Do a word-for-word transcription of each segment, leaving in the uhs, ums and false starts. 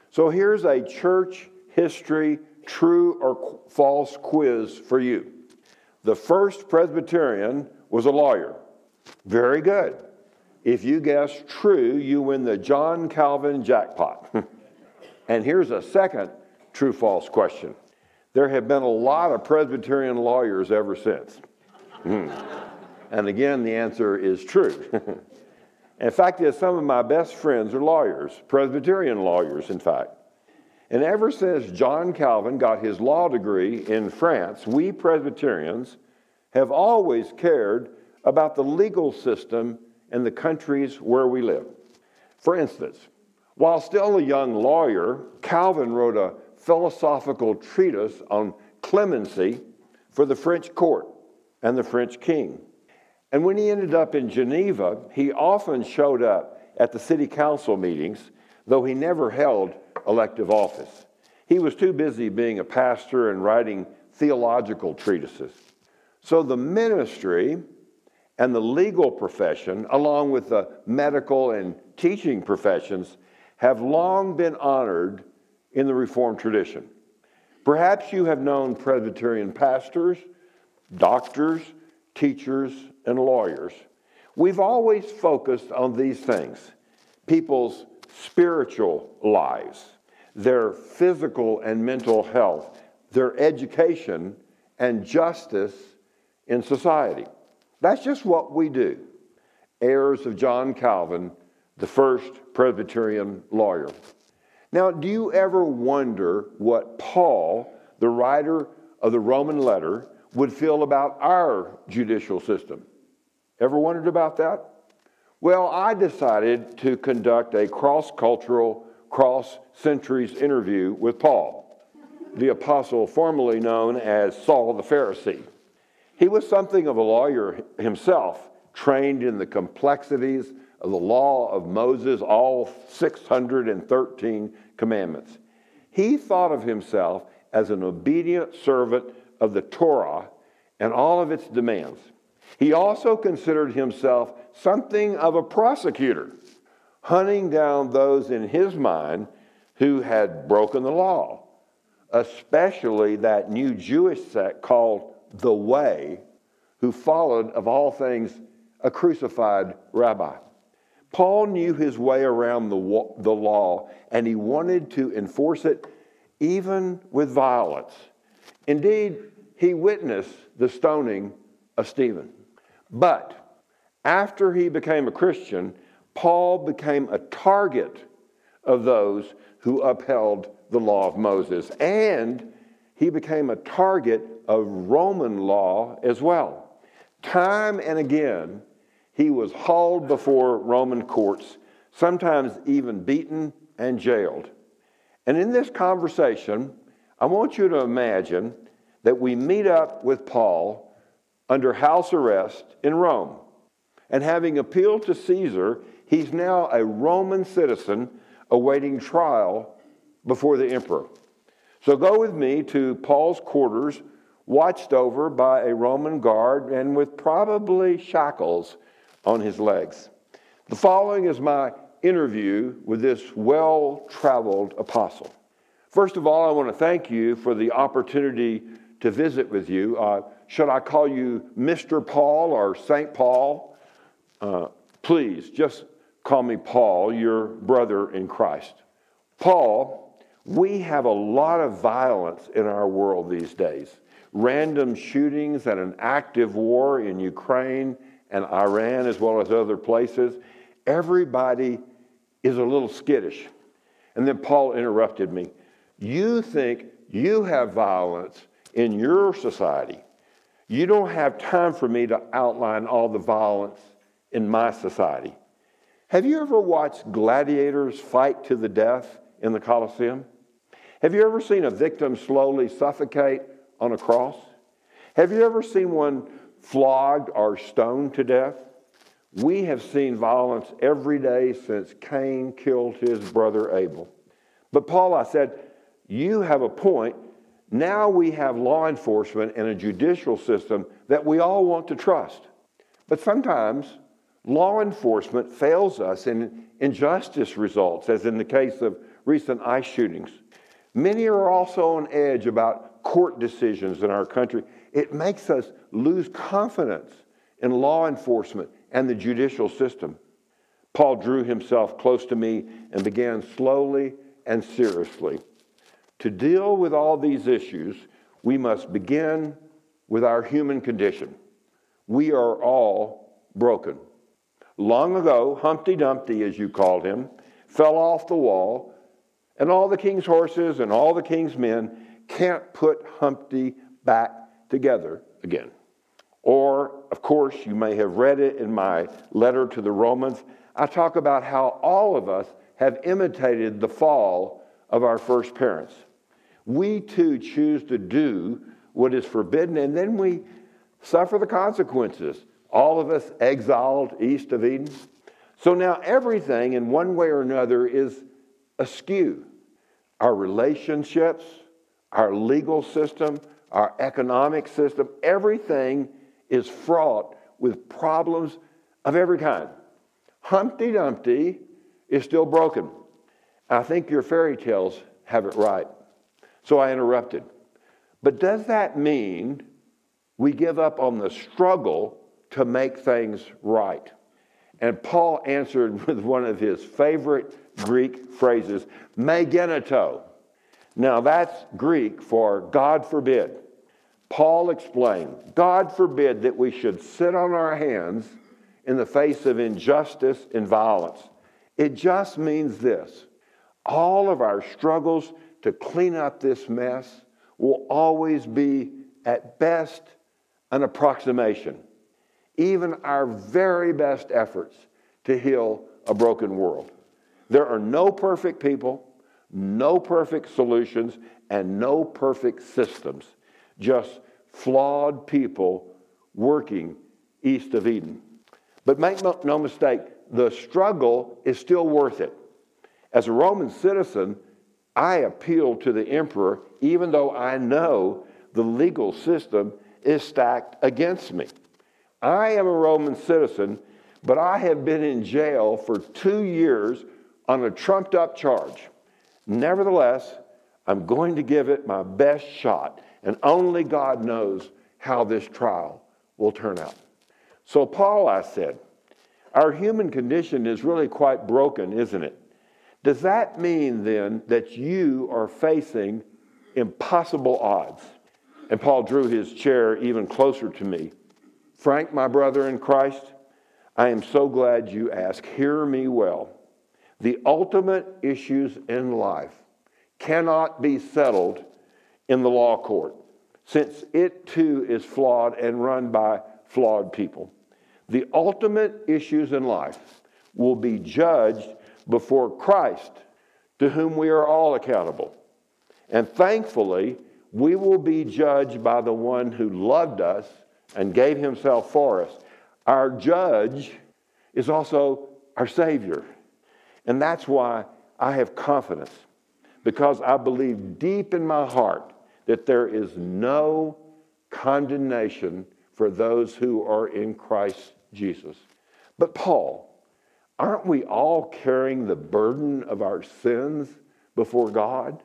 So here's a church history true or false quiz for you. The first Presbyterian was a lawyer. Very good. If you guess true, you win the John Calvin jackpot. And here's a second true-false question. There have been a lot of Presbyterian lawyers ever since. Mm. And again, the answer is true. In fact, some of my best friends are lawyers, Presbyterian lawyers, in fact. And ever since John Calvin got his law degree in France, we Presbyterians have always cared about the legal system in the countries where we live. For instance, while still a young lawyer, Calvin wrote a philosophical treatise on clemency for the French court and the French king. And when he ended up in Geneva, he often showed up at the city council meetings, though he never held elective office. He was too busy being a pastor and writing theological treatises. So the ministry and the legal profession, along with the medical and teaching professions, have long been honored in the Reformed tradition. Perhaps you have known Presbyterian pastors, doctors, teachers, and lawyers. We've always focused on these things: people's spiritual lives, their physical and mental health, their education, and justice in society. That's just what we do, heirs of John Calvin, the first Presbyterian lawyer. Now, do you ever wonder what Paul, the writer of the Roman letter, would feel about our judicial system? Ever wondered about that? Well, I decided to conduct a cross-cultural, cross-centuries interview with Paul, the apostle formerly known as Saul the Pharisee. He was something of a lawyer himself, trained in the complexities of the law of Moses, all six hundred thirteen commandments. He thought of himself as an obedient servant of the Torah and all of its demands. He also considered himself something of a prosecutor, hunting down those in his mind who had broken the law, especially that new Jewish sect called the Way, who followed, of all things, a crucified rabbi. Paul knew his way around the, the law, and he wanted to enforce it even with violence. Indeed, he witnessed the stoning of Stephen. But after he became a Christian, Paul became a target of those who upheld the law of Moses, and he became a target of Roman law as well. Time and again, he was hauled before Roman courts, sometimes even beaten and jailed. And in this conversation, I want you to imagine that we meet up with Paul under house arrest in Rome. And having appealed to Caesar, he's now a Roman citizen awaiting trial before the emperor. So go with me to Paul's quarters, watched over by a Roman guard and with probably shackles on his legs. The following is my interview with this well-traveled apostle. First of all, I want to thank you for the opportunity to visit with you. Uh, should I call you Mister Paul or Saint Paul? Uh, please, just call me Paul, your brother in Christ. Paul, we have a lot of violence in our world these days. Random shootings and an active war in Ukraine and Iran, as well as other places. Everybody is a little skittish. And then Paul interrupted me. You think you have violence in your society. You don't have time for me to outline all the violence in my society. Have you ever watched gladiators fight to the death in the Colosseum? Have you ever seen a victim slowly suffocate on a cross? Have you ever seen one flogged or stoned to death? We have seen violence every day since Cain killed his brother Abel. But Paul, I said, you have a point. Now we have law enforcement and a judicial system that we all want to trust. But sometimes law enforcement fails us and injustice results, as in the case of recent ICE shootings. Many are also on edge about court decisions in our country. It makes us lose confidence in law enforcement and the judicial system. Paul drew himself close to me and began slowly and seriously. To deal with all these issues, we must begin with our human condition. We are all broken. Long ago, Humpty Dumpty, as you called him, fell off the wall, and all the king's horses and all the king's men can't put Humpty back together again. Or, of course, you may have read it in my letter to the Romans. I talk about how all of us have imitated the fall of our first parents. We too choose to do what is forbidden, and then we suffer the consequences. All of us exiled east of Eden. So now everything in one way or another is askew. Our relationships, our legal system, our economic system, everything is fraught with problems of every kind. Humpty Dumpty is still broken. I think your fairy tales have it right. So I interrupted. But does that mean we give up on the struggle to make things right? And Paul answered with one of his favorite Greek phrases, me geneto. Now that's Greek for God forbid. Paul explained, God forbid that we should sit on our hands in the face of injustice and violence. It just means this: all of our struggles to clean up this mess will always be, at best, an approximation. Even our very best efforts to heal a broken world. There are no perfect people, no perfect solutions, and no perfect systems. Just flawed people working east of Eden. But make no mistake, the struggle is still worth it. As a Roman citizen, I appeal to the emperor, even though I know the legal system is stacked against me. I am a Roman citizen, but I have been in jail for two years on a trumped-up charge. Nevertheless, I'm going to give it my best shot, and only God knows how this trial will turn out. So, Paul, I said, our human condition is really quite broken, isn't it? Does that mean, then, that you are facing impossible odds? And Paul drew his chair even closer to me. Frank, my brother in Christ, I am so glad you asked. Hear me well. The ultimate issues in life cannot be settled in the law court, since it too is flawed and run by flawed people. The ultimate issues in life will be judged before Christ, to whom we are all accountable. And thankfully, we will be judged by the one who loved us and gave himself for us. Our judge is also our Savior. And that's why I have confidence, because I believe deep in my heart that there is no condemnation for those who are in Christ Jesus. But Paul, aren't we all carrying the burden of our sins before God?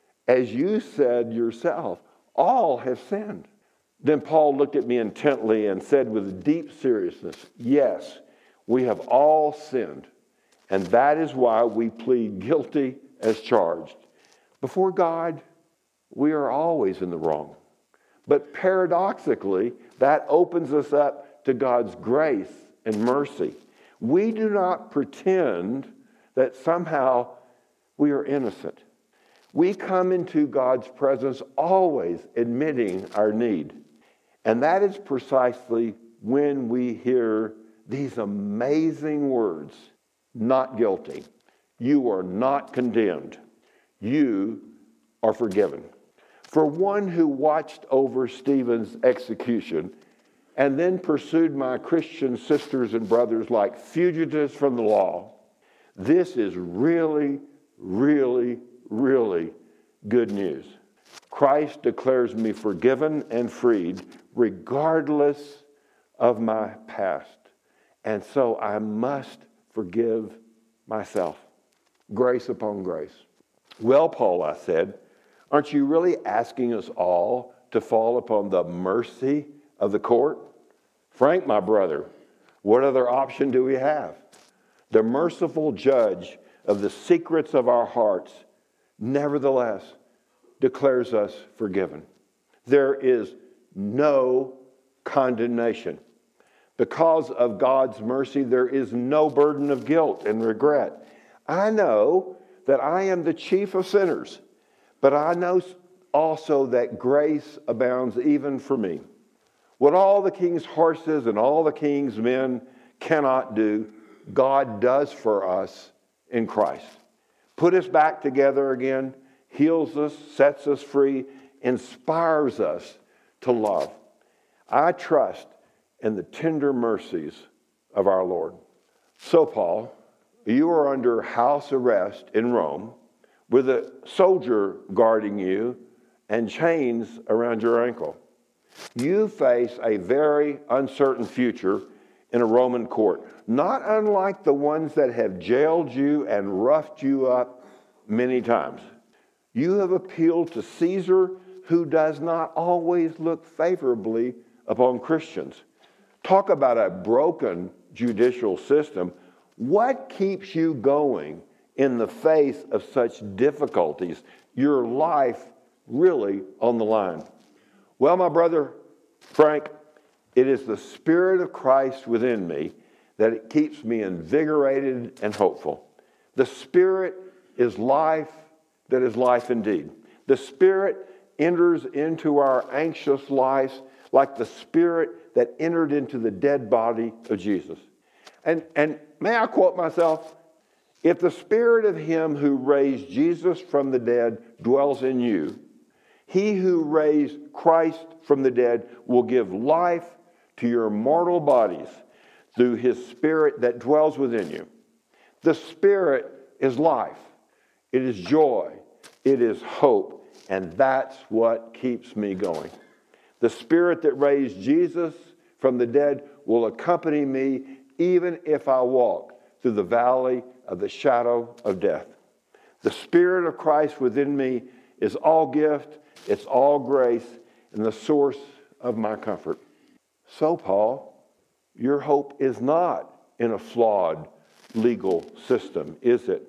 As you said yourself, all have sinned. Then Paul looked at me intently and said with deep seriousness, yes, we have all sinned, and that is why we plead guilty as charged. Before God, we are always in the wrong. But paradoxically, that opens us up to God's grace and mercy. We do not pretend that somehow we are innocent. We come into God's presence always admitting our need. And that is precisely when we hear these amazing words, not guilty. You are not condemned. You are forgiven. For one who watched over Stephen's execution and then pursued my Christian sisters and brothers like fugitives from the law, this is really, really, really good news. Christ declares me forgiven and freed regardless of my past. And so I must forgive myself. Grace upon grace. Well, Paul, I said, aren't you really asking us all to fall upon the mercy of the court? Frank, my brother, what other option do we have? The merciful judge of the secrets of our hearts, nevertheless, declares us forgiven. There is no condemnation. Because of God's mercy, there is no burden of guilt and regret. I know that I am the chief of sinners, but I know also that grace abounds even for me. What all the king's horses and all the king's men cannot do, God does for us in Christ. Put us back together again, heals us, sets us free, inspires us to love. I trust in the tender mercies of our Lord. So, Paul, you are under house arrest in Rome with a soldier guarding you and chains around your ankle. You face a very uncertain future in a Roman court, not unlike the ones that have jailed you and roughed you up many times. You have appealed to Caesar, who does not always look favorably upon Christians. Talk about a broken judicial system. What keeps you going in the face of such difficulties? Your life really on the line. Well, my brother Frank, it is the Spirit of Christ within me that it keeps me invigorated and hopeful. The Spirit is life that is life indeed. The Spirit enters into our anxious lives like the Spirit that entered into the dead body of Jesus. And, and may I quote myself? If the Spirit of Him who raised Jesus from the dead dwells in you, He who raised Christ from the dead will give life to your mortal bodies through His Spirit that dwells within you. The Spirit is life. It is joy. It is hope. And that's what keeps me going. The Spirit that raised Jesus from the dead will accompany me even if I walk through the valley of the shadow of death. The Spirit of Christ within me is all gift, it's all grace, and the source of my comfort. So, Paul, your hope is not in a flawed legal system, is it?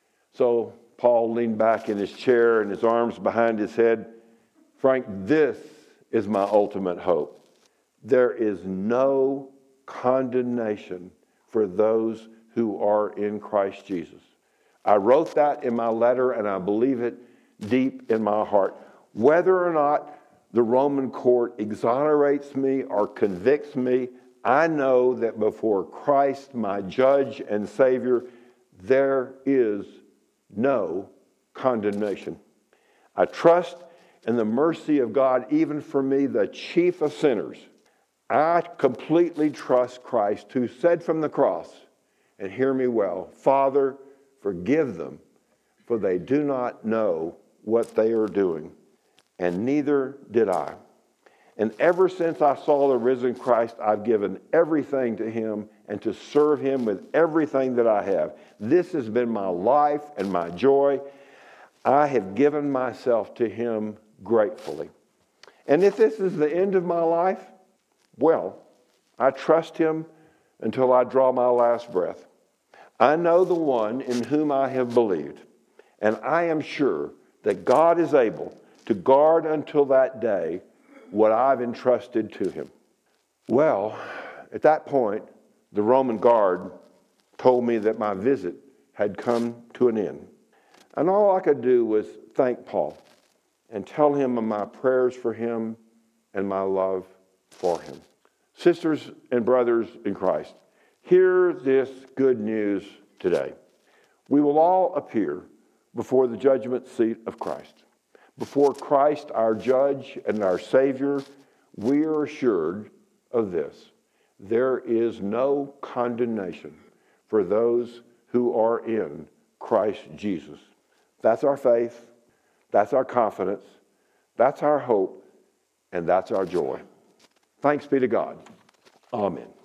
So, Paul leaned back in his chair and his arms behind his head. Frank, this is my ultimate hope. There is no condemnation for those who are in Christ Jesus. I wrote that in my letter, and I believe it deep in my heart. Whether or not the Roman court exonerates me or convicts me, I know that before Christ, my judge and Savior, there is no condemnation. I trust in the mercy of God, even for me, the chief of sinners. I completely trust Christ, who said from the cross, and hear me well, Father, forgive them, for they do not know what they are doing. And neither did I. And ever since I saw the risen Christ, I've given everything to Him and to serve Him with everything that I have. This has been my life and my joy. I have given myself to Him gratefully. And if this is the end of my life, well, I trust Him until I draw my last breath. I know the one in whom I have believed, and I am sure that God is able to guard until that day what I've entrusted to Him. Well, at that point, the Roman guard told me that my visit had come to an end. And all I could do was thank Paul and tell him of my prayers for him and my love for him. Sisters and brothers in Christ, hear this good news today. We will all appear before the judgment seat of Christ. Before Christ, our judge and our Savior, we are assured of this. There is no condemnation for those who are in Christ Jesus. That's our faith. That's our confidence. That's our hope. And that's our joy. Thanks be to God. Amen.